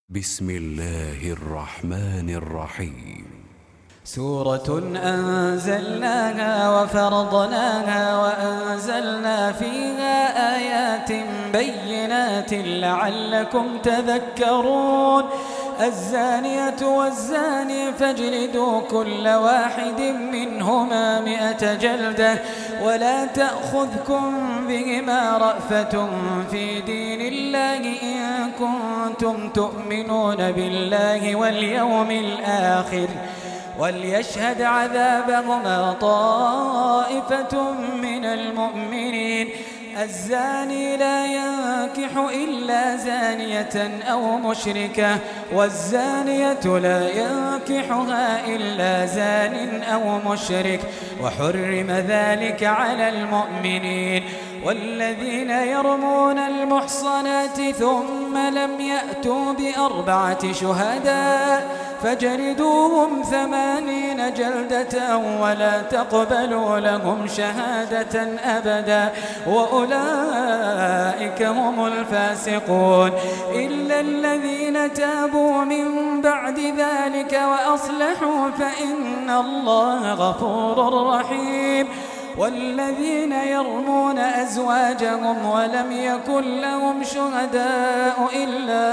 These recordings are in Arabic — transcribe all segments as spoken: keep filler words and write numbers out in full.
بسم الله الرحمن الرحيم. سورة أنزلناها وفرضناها وأنزلنا فيها آيات بينات لعلكم تذكرون. الزانية والزاني فاجلدوا كل واحد منهما مئة جلدة ولا تأخذكم بهما رأفة في دين الله إن كنتم تؤمنون بالله واليوم الآخر وليشهد عذابهما طائفة من المؤمنين. الزاني لا ينكح إلا زانية أو مشركة والزانية لا ينكحها إلا زان أو مشرك وحرم ذلك على المؤمنين. والذين يرمون المحصنات ثم لم يأتوا بأربعة شهداء فاجلدوهم ثمانين جلدة ولا تقبلوا لهم شهادة أبدا وأولئك هم الفاسقون إلا الذين تابوا من بعد ذلك وأصلحوا فإن الله غفور رحيم. والذين يرمون أزواجهم ولم يكن لهم شهداء إلا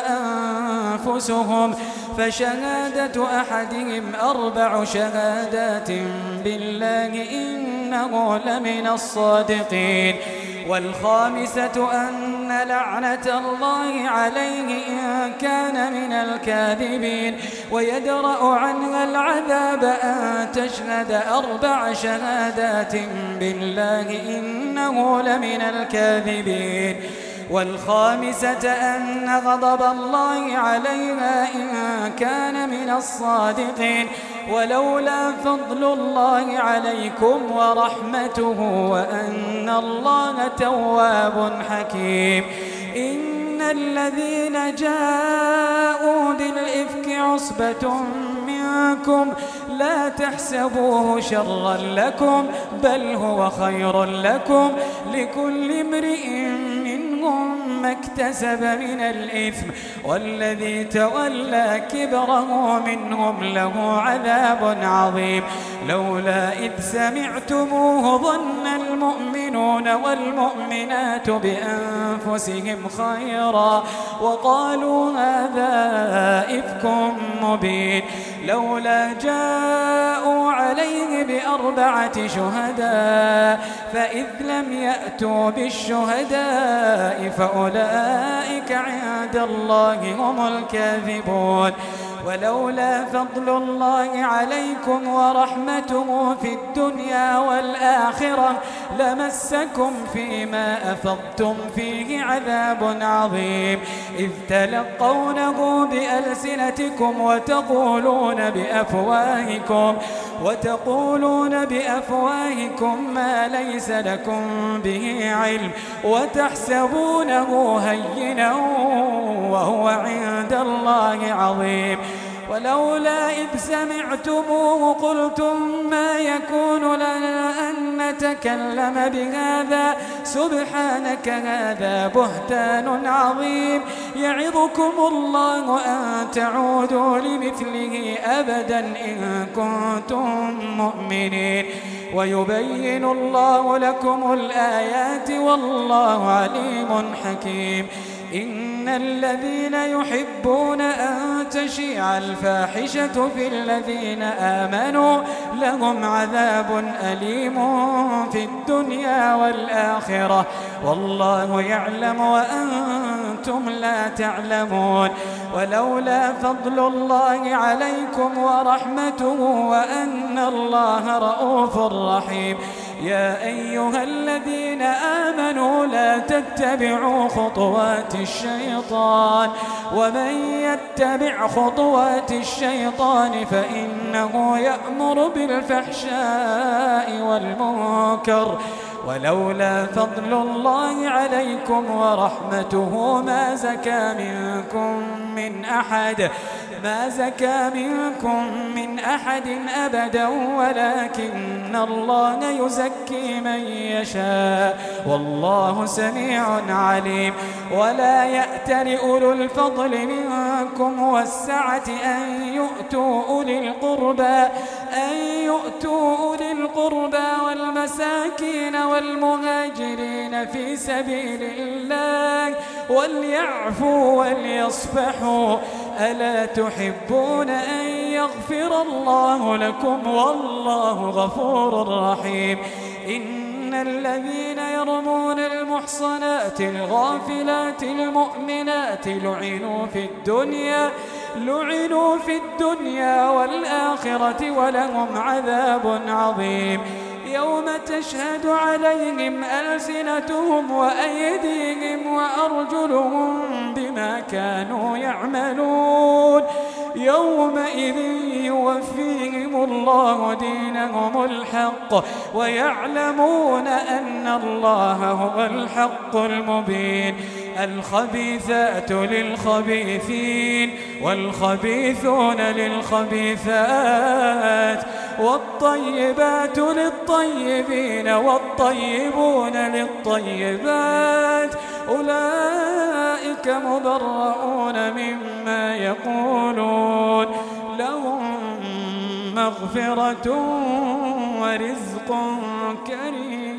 أنفسهم فشهادة أحدهم أربع شهادات بالله إنه لمن الصادقين. والخامسة أن لعنة الله عليه إن كان من الكاذبين ويدرأ عنها العذاب أن تشهد أربع شهادات بالله إنه لمن الكاذبين. والخامسة أن غضب الله عليها إن كان من الصادقين ولولا فضل الله عليكم ورحمته وأن الله تواب حكيم. إن الذين جاءوا بالإفك عصبة منكم لا تحسبوه شرا لكم بل هو خير لكم لكل امرئ منهم ما اكتسب من الإثم والذي تولى كبره منهم له عذاب عظيم. لولا إذ سمعتموه ظن المؤمنون والمؤمنات بأنفسهم خيرا وقالوا هذا إفك مبين. لولا جاءوا عليه بأربعة شهداء فإذ لم يأتوا بالشهداء فأولئك عند الله هم الكاذبون. ولولا فضل الله عليكم ورحمته في الدنيا والآخرة لمسكم فيما أفضتم فيه عذاب عظيم إذ تلقونه بألسنتكم وتقولون بأفواهكم وتقولون بأفواهكم ما ليس لكم به علم وتحسبونه هينا وهو عند الله عظيم. ولولا إذ سمعتموه قلتم ما يكون لنا أن نتكلم بهذا سبحانك هذا بهتان عظيم. يعظكم الله أن تعودوا لمثله أبدا إن كنتم مؤمنين ويبين الله لكم الآيات والله عليم حكيم. إن الذين يحبون أن تشيع الفاحشة في الذين آمنوا لهم عذاب أليم في الدنيا والآخرة والله يعلم وأنتم لا تعلمون. ولولا فضل الله عليكم ورحمته وأن الله رؤوف رحيم. يا أيها الذين آمنوا لا تتبعوا خطوات الشيطان ومن يتبع خطوات الشيطان فإنه يأمر بالفحشاء والمنكر ولولا فضل الله عليكم ورحمته ما زكى منكم من أحد ما زكى منكم من أحد أبدا ولكن الله يزكي من يشاء والله سميع عليم. ولا يأتل أولو الفضل منكم والسعة أن يؤتوا أولي القربى أن يؤتوا أولي القربى والمساكين والمهاجرين في سبيل الله وليعفوا وليصفحوا ألا تحبون أن يغفر الله لكم والله غفور رحيم. إن الذين يرمون المحصنات الغافلات المؤمنات لعنوا في الدنيا لعنوا في الدنيا والآخرة ولهم عذاب عظيم. يوم تشهد عليهم ألسنتهم وأيديهم وأرجلهم بما كانوا يعملون يومئذ يوفيهم الله دينهم الحق ويعلمون أن الله هو الحق المبين. الخبيثات للخبيثين والخبيثون للخبيثات والطيبات للطيبين والطيبون للطيبات أولئك مبرؤون مما يقولون لهم مغفرة ورزق كريم.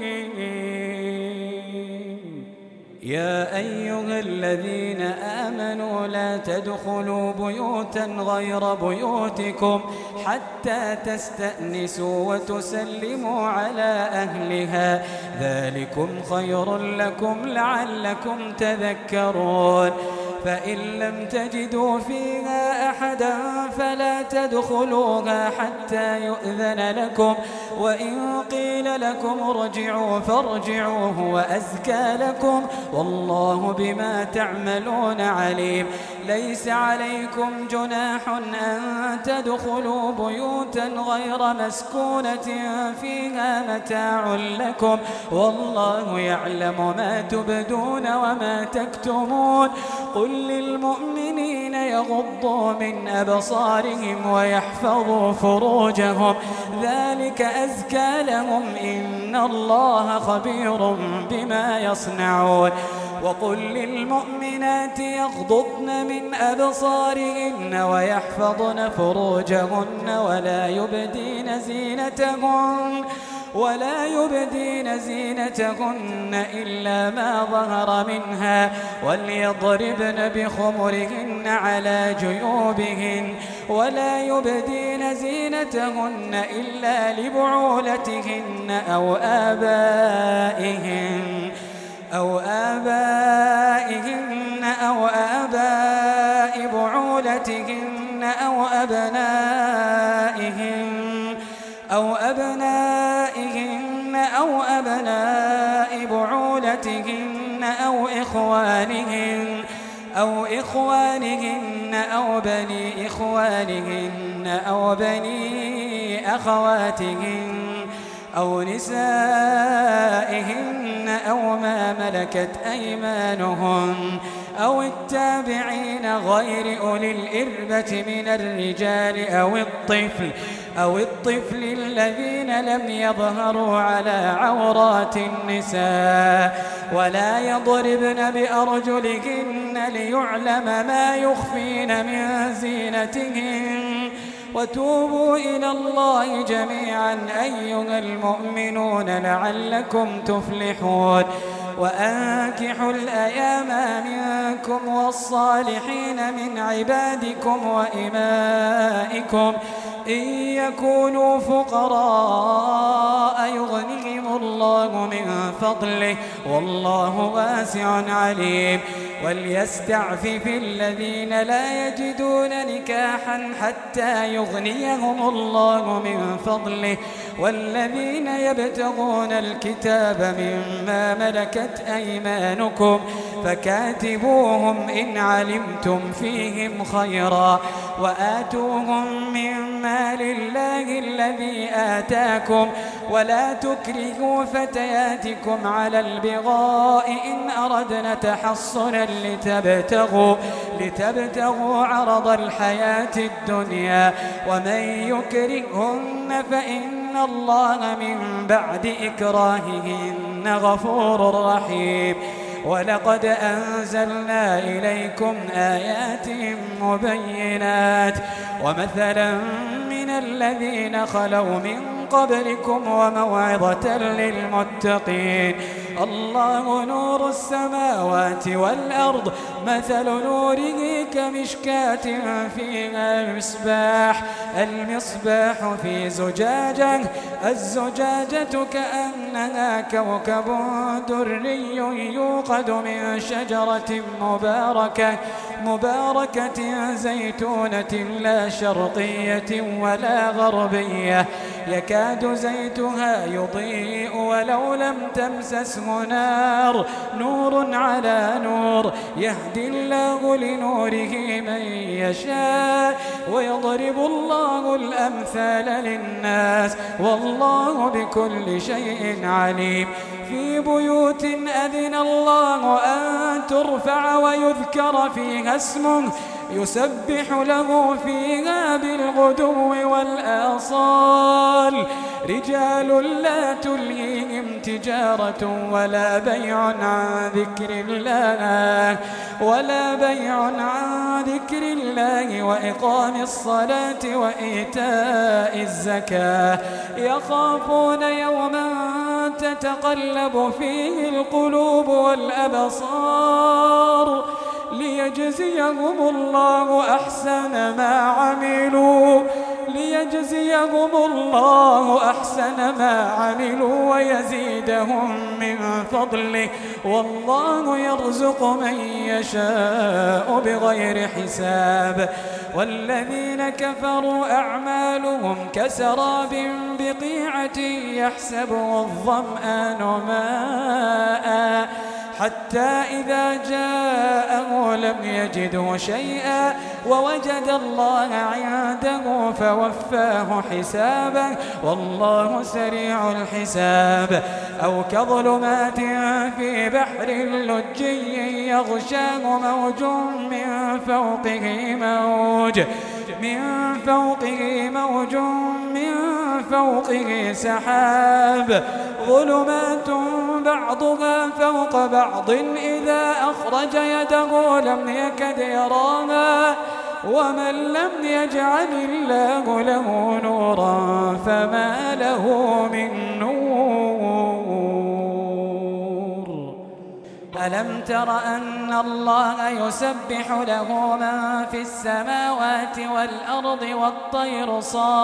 يا أيها الذين آمنوا لا تدخلوا بيوتا غير بيوتكم حتى تستأنسوا وتسلموا على أهلها ذلكم خير لكم لعلكم تذكرون. فإن لم تجدوا فيها أحدا فلا تدخلوها حتى يؤذن لكم وإن قيل لكم ارجعوا فارجعوا هو أزكى لكم والله بما تعملون عليم. ليس عليكم جناح أن تدخلوا بيوتا غير مسكونة فيها متاع لكم والله يعلم ما تبدون وما تكتمون. قل للمؤمنين يغضوا من أبصارهم ويحفظوا فروجهم ذلك أزكى لهم إن الله خبير بما يصنعون. وقل للمؤمنات يغضضن من أبصارهن ويحفظن فروجهن ولا يبدين زينتهن ولا يبدين زينتهن إلا ما ظهر منها وليضربن بخمرهن على جيوبهن ولا يبدين زينتهن إلا لبعولتهن أو آبائهن أو آبائهن أو آباء بعولتهن أو أبنائهن أو أبنائهن أو أبناء بعولتهن أو إخوانهن أو إخوانهن أو بني إخوانهن أو بني أخواتهن أو نسائهن أو ما ملكت أيمانهن أو التابعين غير أولي الإربة من الرجال أو الطفل أو الطفل الذين لم يظهروا على عورات النساء ولا يضربن بأرجلهن ليعلم ما يخفين من زينتهن. وتوبوا إلى الله جميعا أيها المؤمنون لعلكم تفلحون. وأنكحوا الأيام منكم والصالحين من عبادكم وإمائكم إن يكونوا فقراء يغنيهم الله من فضله والله واسع عليم. وليستعفف الذين لا يجدون نكاحا حتى يغنيهم الله من فضله والذين يبتغون الكتاب مما ملكت أيمانكم فكاتبوهم إن علمتم فيهم خيرا وآتوهم من مال الله الذي آتاكم ولا تكرهوا فتياتكم على البغاء إن أردنا تحصنا لتبتغوا, لتبتغوا عرض الحياة الدنيا ومن يكرهن فإن الله من بعد إكراههن غفور رحيم. ولقد أنزلنا إليكم آيات مبينات ومثلا من الذين خلوا من قبلكم وموعظة للمتقين. الله نور السماوات والأرض مثل نوره كمشكاة فيها مصباح المصباح في زجاجة الزجاجة كأنها كوكب دري يوقد من شجرة مباركة مباركة زيتونة لا شرقية ولا غربية يكاد زيتها يضيء ولو لم تمسسه نار نور على نور يهدي الله لنوره من يشاء ويضرب الله الأمثال للناس والله بكل شيء عليم. في بيوت أذن الله أن ترفع ويذكر فيها اسمه يسبح له فيها بالغدو والآصال رجال لا تلهيهم تجارة ولا بيع عن ذكر الله ولا بيع عن ذكر الله وإقام الصلاة وإيتاء الزكاة يخافون يوما تتقلب فيه القلوب والأبصار ليجزيهم الله أحسن ما عملوا ليجزيهم الله أحسن ما عملوا ويزيدهم من فضله والله يرزق من يشاء بغير حساب. والذين كفروا أعمالهم كسراب بقيعة يحسبه الظمآن ماء حتى إذا جاءه لم يجده شيئا ووجد الله عنده فوفاه حسابه والله سريع الحساب. أو كظلمات في بحر لجي يغشاه موج من فوقه موج من فوقه موج من فوقه سحاب ظلمات بعضها فوق بعض إذا أخرج يده لم يكد يراها ومن لم يجعل الله له نورا فما له من نور. ألم تر أن الله يسبح له من في السماوات والأرض والطير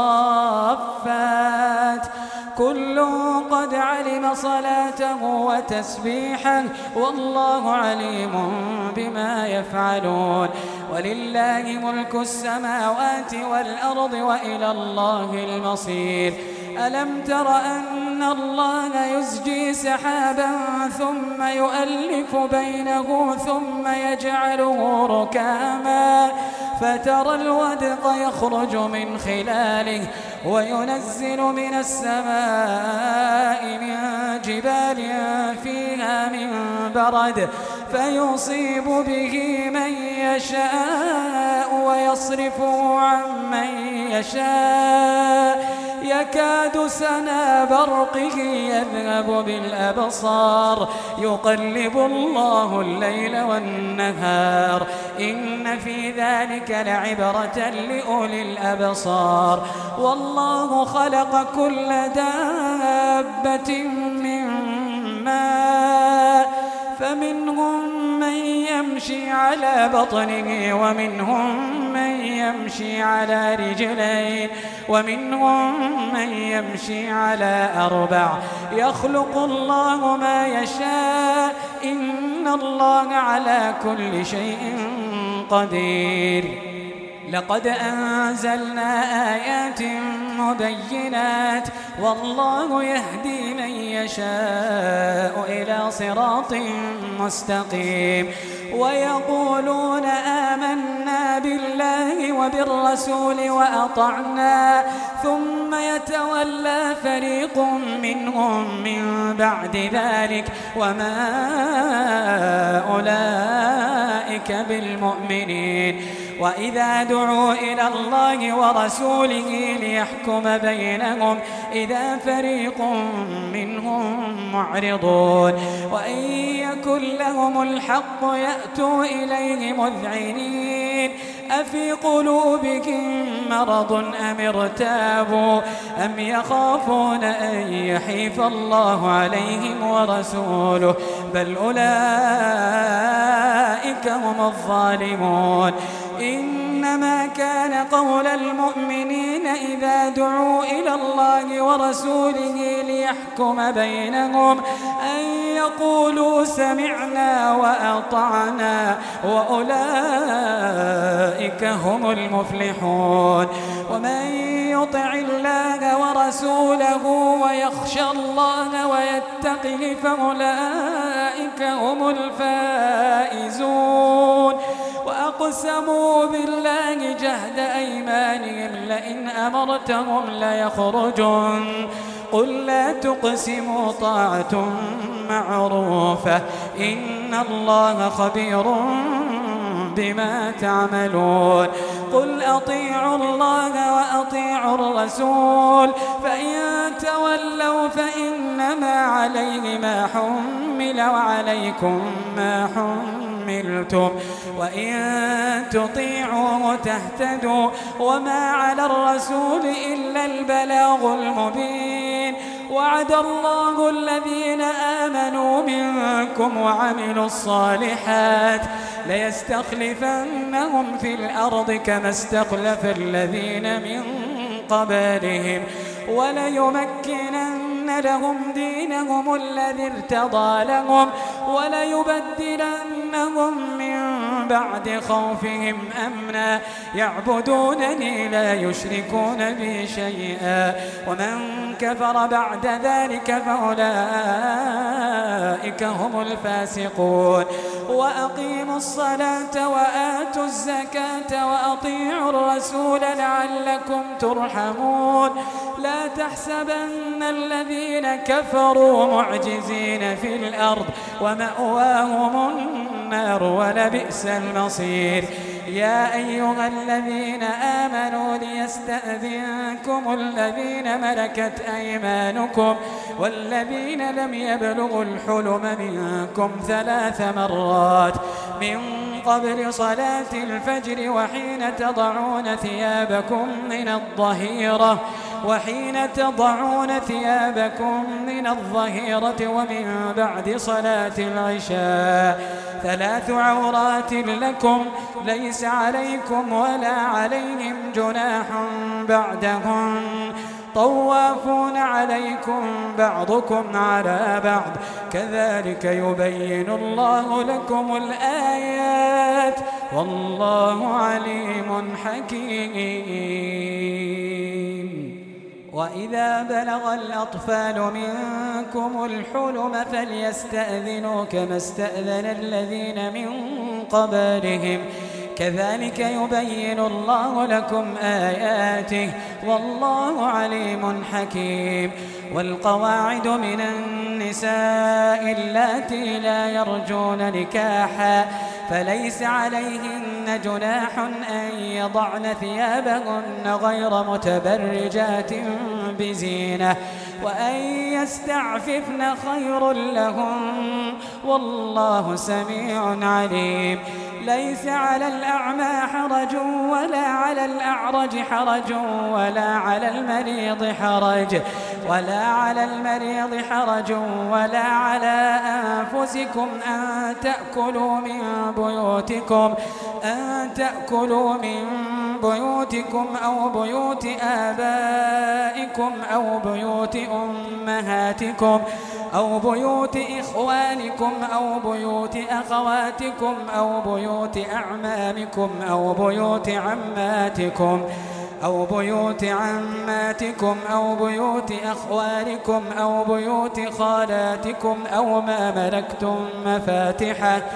صافات كل قد علم صلاته وتسبيحه والله عليم بما يفعلون. ولله ملك السماوات والأرض وإلى الله المصير. ألم تر أن الله يزجي سحابا ثم يؤلف بينه ثم يجعله ركاما فترى الودق يخرج من خلاله وينزل من السماء من جبال فيها من برد فيصيب به من يشاء ويصرفه عن من يشاء يكاد سنا برقه يذهب بالأبصار يقلب الله الليل والنهار إن في ذلك لعبرة لأولي الأبصار. والله خلق كل دابة من ماء فمنهم من يمشي على بطنه ومنهم من يمشي على رجلين ومنهم من يمشي على أربع يخلق الله ما يشاء إن الله على كل شيء قدير. لقد أنزلنا آيات مبينات والله يهدي من يشاء إلى صراط مستقيم. ويقولون آمنا بالله بالرسول وأطعنا ثم يتولى فريق منهم من بعد ذلك وما أولئك بالمؤمنين. وإذا دعوا إلى الله ورسوله ليحكم بينهم إذا فريق منهم معرضون وإن يكن لهم الحق يأتوا إليه مذعنين أفي قلوبهم مرض أم ارتابوا أم يخافون أن يحيف الله عليهم ورسوله بل أولئك هم الظالمون. إنما كان قول المؤمنين إذا دعوا إلى الله ورسوله ليحكم بينهم أن يقولوا سمعنا وأطعنا وأولئك هم المفلحون. ومن يطع الله ورسوله ويخشى الله ويتقه فأولئك هم الفائزون. وأقسموا بالله جهد أيمانهم لئن أمرتهم ليخرجون قل لا تقسموا طاعة معروفة إن الله خبير بما تعملون. قل أطيعوا الله وأطيعوا الرسول فإن تولوا فإنما عليه ما حمل وعليكم ما حملتم وإن تطيعوه تهتدوا وما على الرسول إلا البلاغ المبين. وعد الله الذين آمنوا منكم وعملوا الصالحات ليستخلفنهم في الأرض كما استخلف الذين من قبلهم وليمكنن لهم دينهم الذي ارتضى لهم وليبدلنهم من بعد خوفهم أمنا يعبدونني لا يشركون بي شيئا ومن كفر بعد ذلك فأولئك هم الفاسقون. وأقيموا الصلاة وآتوا الزكاة وأطيعوا الرسول لعلكم ترحمون. لا تحسبن الذين كفروا معجزين في الأرض ومأواهم النار ولبئس المصير. يا أيها الذين آمنوا ليستأذنكم الذين ملكت أيمانكم والذين لم يبلغوا الحلم منكم ثلاث مرات من قبل صلاة الفجر وحين تضعون ثيابكم من الظهيرة وحين تضعون ثيابكم من الظهيرة ومن بعد صلاة العشاء ثلاث عورات لكم ليس عليكم ولا عليهم جناح بعدهم طوافون عليكم بعضكم على بعض كذلك يبين الله لكم الآيات والله عليم حكيم. وإذا بلغ الأطفال منكم الحلم فليستأذنوا كما استأذن الذين من قبلهم كذلك يبين الله لكم آياته والله عليم حكيم. والقواعد من النساء اللاتي لا يرجون نكاحا فليس عليهن جناح أن يضعن ثيابهن غير متبرجات بزينة وأن يستعففن خير لهم والله سميع عليم. ليس على الأعمى حرج ولا على الأعرج حرج ولا على المريض حرج ولا على المريض حرج ولا على أنفسكم أن تأكلوا من بيوتكم أن تأكلوا من بيوتكم أو بيوت آبائكم أو بيوت أمهاتكم أو بيوت إخوانكم أو بيوت أخواتكم أو بيوت أعمامكم أو بيوت عماتكم أو بيوت عماتكم أو بيوت أخوالكم أو بيوت خالاتكم أو ما ملكتم مفاتحه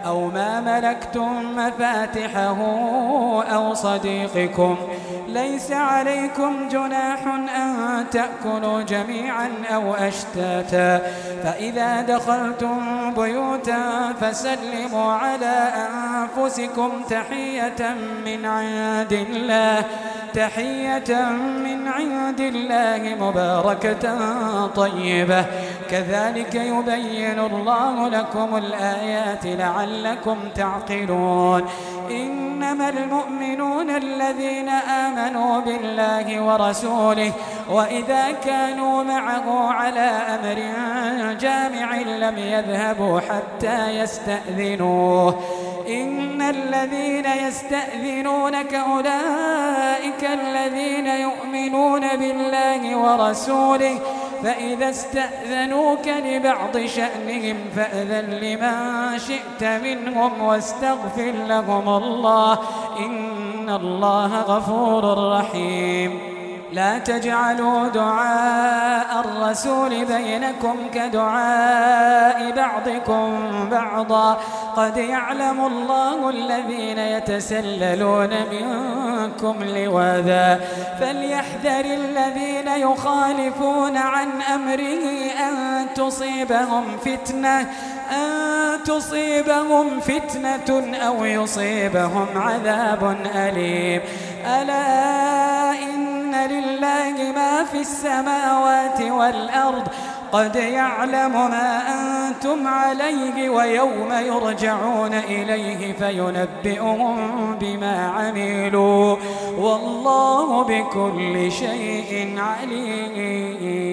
أو ما ملكتم مفاتحه أو صديقكم. ليس عليكم جناح أن تأكلوا جميعا أو أشتاتا، فإذا دخلتم بيوتا فسلموا على أنفسكم تحية من عند الله تحية من عند الله مباركة طيبة، كذلك يبين الله لكم الآيات لعلكم تعقلون. إنما المؤمنون الذين آمنوا بالله ورسوله وإذا كانوا معه على أمر جامع لم يذهبوا حتى يستأذنوه. إن الذين يستأذنونك أولئك الذين يؤمنون بالله ورسوله، فإذا استأذنوك لبعض شأنهم فأذن لمن شئت منهم واستغفر لهم الله، إن الله غفور رحيم. لا تجعلوا دعاء الرسول بينكم كدعاء بعضكم بعضا، قد يعلم الله الذين يتسللون منكم لواذا، فليحذر الذين يخالفون عن أمره أن تصيبهم فتنة أن تصيبهم فتنة أو يصيبهم عذاب أليم. ألا إن لله ما في السماوات والأرض، قد يعلم ما أنتم عليه ويوم يرجعون إليه فينبئهم بما عملوا، والله بكل شيء عليم.